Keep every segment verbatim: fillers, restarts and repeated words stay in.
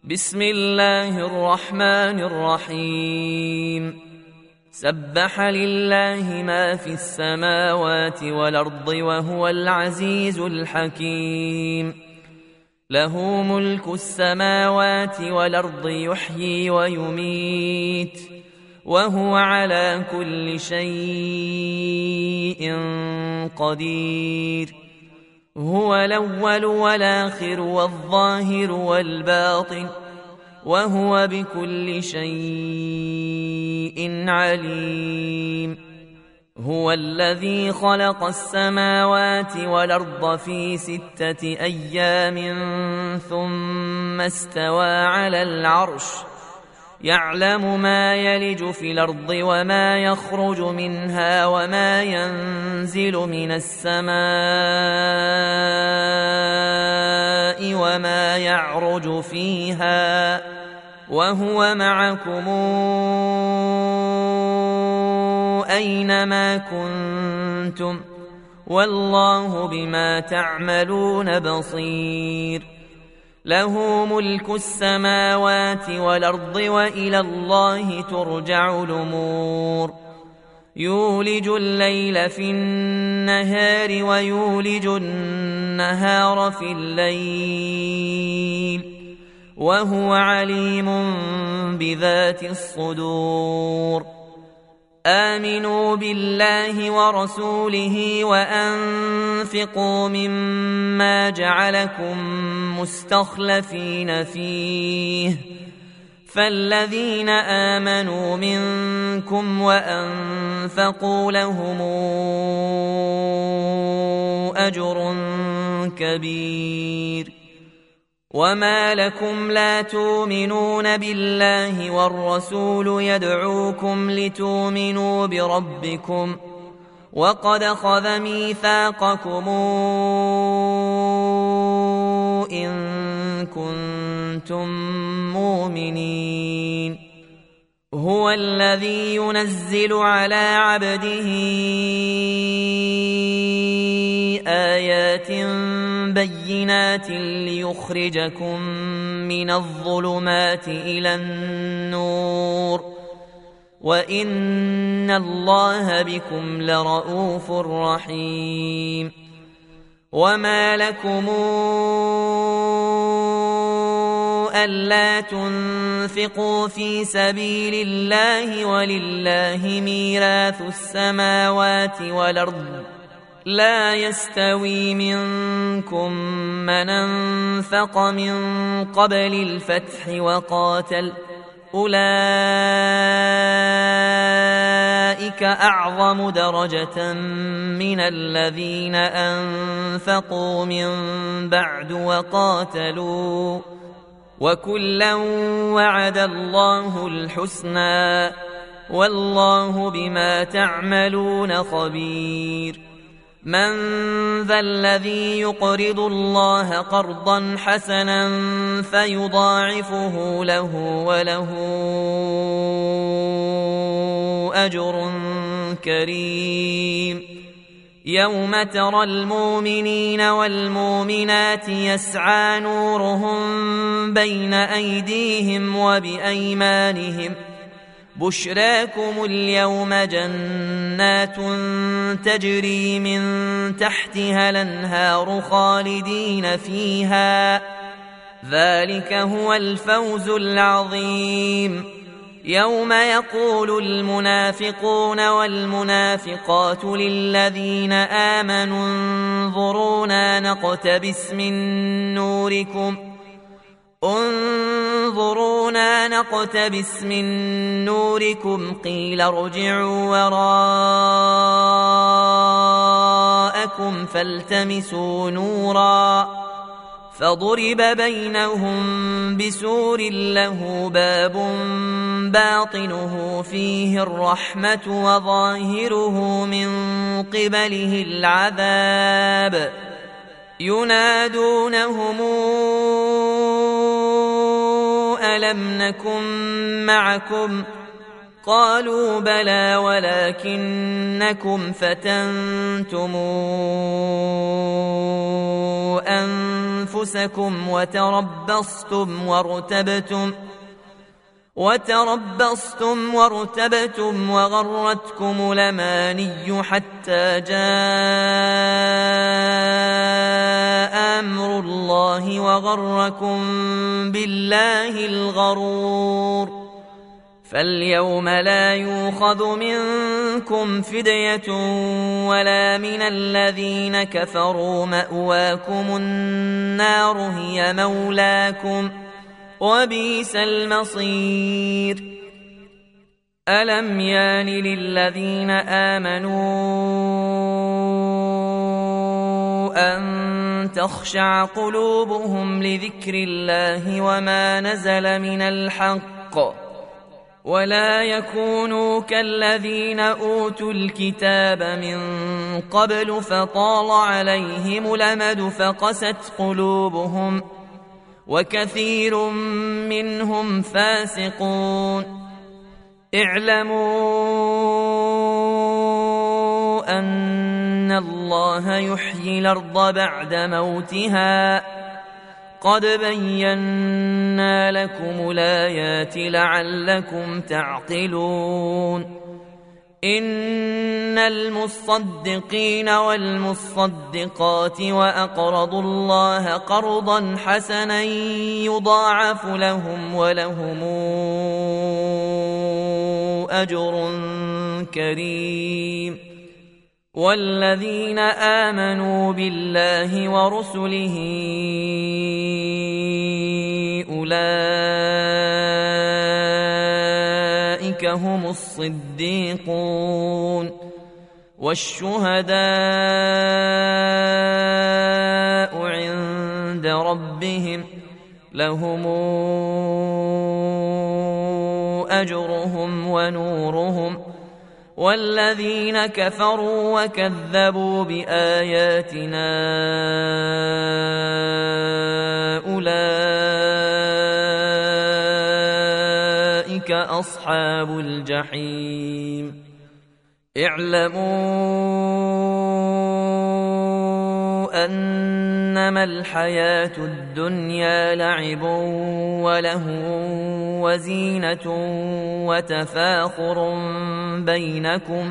بسم الله الرحمن الرحيم سبح لله ما في السماوات والأرض وهو العزيز الحكيم له ملك السماوات والأرض يحيي ويميت وهو على كل شيء قدير هو الأول والآخر والظاهر والباطن وهو بكل شيء عليم هو الذي خلق السماوات والأرض في ستة أيام ثم استوى على العرش يعلم ما يلج في الأرض وما يخرج منها وما ينزل من السماء وما يعرج فيها وهو معكم أينما كنتم والله بما تعملون بصير له ملك السماوات والأرض وإلى الله ترجع الأمور يولج الليل في النهار ويولج النهار في الليل وهو عليم بذات الصدور آمنوا بالله ورسوله وأنفقوا مما جعلكم مستخلفين فيه فالذين آمنوا منكم وأنفقوا لهم أجر كبير وما لكم لا تؤمنون بالله والرسول يدعوكم لتؤمنوا بربكم وقد أخذ ميثاقكم إن كنتم مؤمنين هو الذي ينزل على عبده آيات بينات ليخرجكم من الظلمات إلى النور وإن الله بكم لرؤوف رحيم وما لكم ألا تنفقوا في سبيل الله ولله ميراث السماوات والأرض لا يستوي منكم من أنفق من قبل الفتح وقاتل أولئك أعظم درجة من الذين أنفقوا من بعد وقاتلوا وكلا وعد الله الحسنى والله بما تعملون خبير من ذا الذي يقرض الله قرضا حسنا فيضاعفه له وله أجر كريم يوم ترى المؤمنين والمؤمنات يسعى نورهم بين أيديهم وبأيمانهم بشراكم اليوم جنات تجري من تحتها الأنهار خالدين فيها ذلك هو الفوز العظيم يوم يقول المنافقون والمنافقات للذين آمنوا انظرونا نقتبس من نوركم انظرونا نقتبس من نوركم قيل ارجعوا وراءكم فالتمسوا نورا فضرب بينهم بسور له باب باطنه فيه الرحمة وظاهره من قبله العذاب ينادونهم ألم نكن معكم قالوا بلى ولكنكم فتنتم أنفسكم وتربصتم وارتبتم وتربصتم وارتبتم وغرتكم الأماني حتى جاء أمر الله وغركم بالله الغرور. فاليوم لا يؤخذ منكم فدية ولا من الذين كفروا، مأواكم النار هي مولاكم وبئس المصير. ألم يان للذين آمنوا أن تخشع قلوبهم لذكر الله وما نزل من الحق ولا يكونوا كالذين أوتوا الكتاب من قبل فطال عليهم الأمد فقست قلوبهم وكثير منهم فاسقون. اعلموا أن الله يحيي الأرض بعد موتها قد بينا لكم الآيات لعلكم تعقلون. إن المصدقين والمصدقات وأقرضوا الله قرضا حسنا يضاعف لهم ولهم أجر كريم. والذين آمنوا بالله ورسله أولئك هم الصديقون والشهداء عند ربهم لهم أجرهم ونورهم. والذين كفروا وكذبوا بآياتنا أولئك أصحاب الجحيم. اعلموا أنما الحياة الدنيا لعب ولهو وزينة وتفاخر بينكم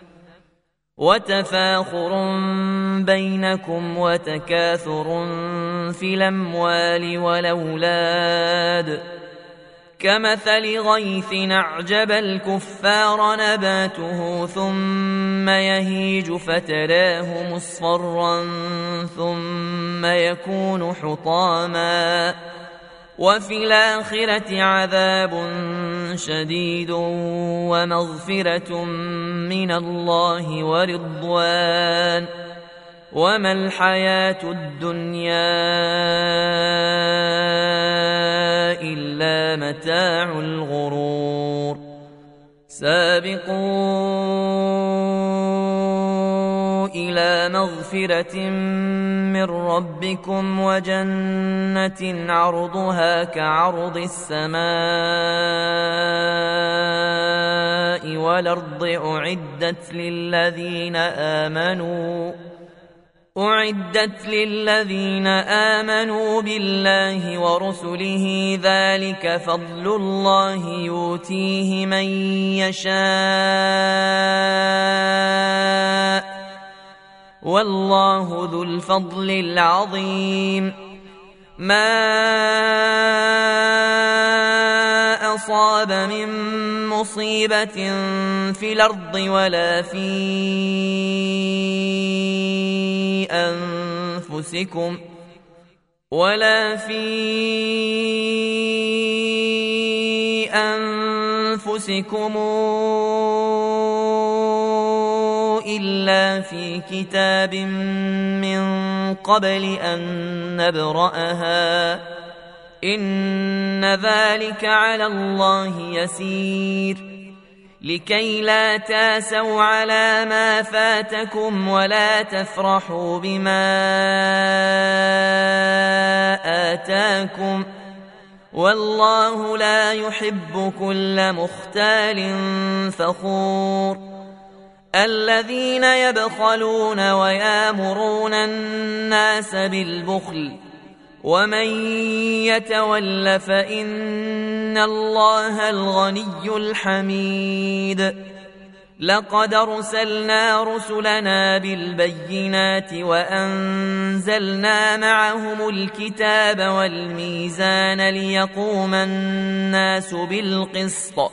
وتفاخر بينكم وتكاثر في الأموال والأولاد كمثل غيث أعجب الكفار نباته ثم يهيج فتراه مصفرا ثم يكون حطاما وفي الآخرة عذاب شديد ومغفرة من الله ورضوان وما الحياة الدنيا إلا متاع الغرور. سابقوا إلى مغفرة من ربكم وجنة عرضها كعرض السماء والأرض أعدت للذين آمنوا أعدت للذين آمنوا بالله ورسله ذلك فضل الله يؤتيه من يشاء والله ذو الفضل العظيم. ما أصاب من مصيبة في الأرض ولا في أنفسكم ولا في أنفسكم إلا في كتاب من قبل أن نبرأها إن ذلك على الله يسير. لكي لا تاسوا على ما فاتكم ولا تفرحوا بما آتاكم والله لا يحب كل مختال فخور. الذين يبخلون ويامرون الناس بالبخل ومن يتول فإن الله الغني الحميد لقد أرسلنا رسلنا بالبينات وأنزلنا معهم الكتاب والميزان ليقوم الناس بالقسط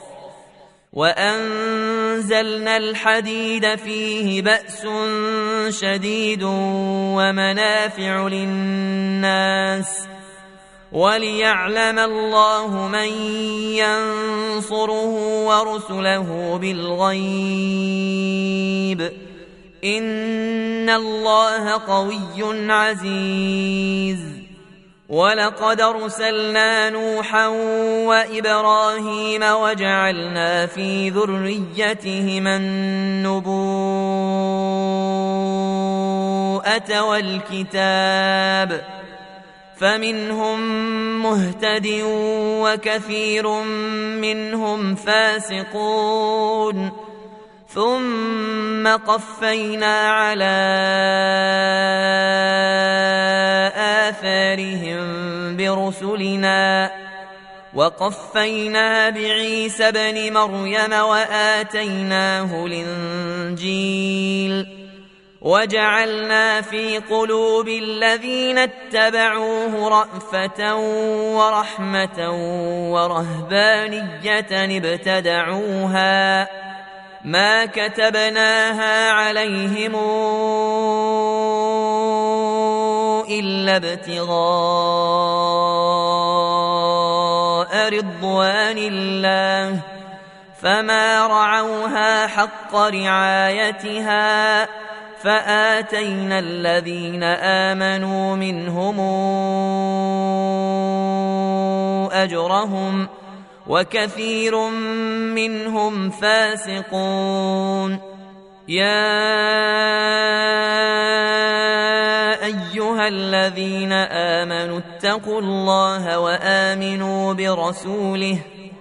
وأنزلنا الحديد فيه بأس شديد ومنافع للناس وليعلم الله من ينصره ورسله بالغيب إن الله قوي عزيز ولقد أرسلنا نوحا وإبراهيم وجعلنا في ذريتهما النبوءة والكتاب فمنهم مهتد وكثير منهم فاسقون ثم قفينا على آثارهم برسلنا وقفينا بعيسى ابن مريم وآتيناه الإنجيل وجعلنا في قلوب الذين اتبعوه رأفة ورحمة ورهبانية ابتدعوها ما كتبناها عليهم إلا ابتغاء رضوان الله فما رعوها حق رعايتها فآتينا الذين آمنوا منهم أجرهم وكثير منهم فاسقون يا أيها الذين آمنوا اتقوا الله وآمنوا برسوله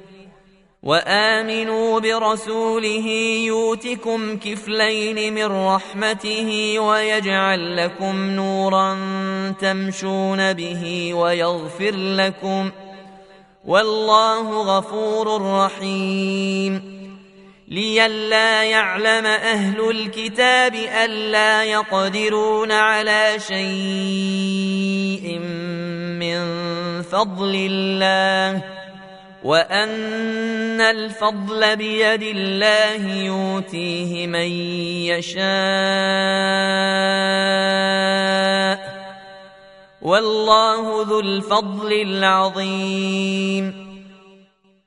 وآمنوا برسوله يؤتكم كفلين من رحمته ويجعل لكم نورا تمشون به ويغفر لكم والله غفور رحيم لئلا يعلم أهل الكتاب ألا يقدرون على شيء من فضل الله وأن الفضل بيد الله يؤتيه من يشاء والله ذو الفضل العظيم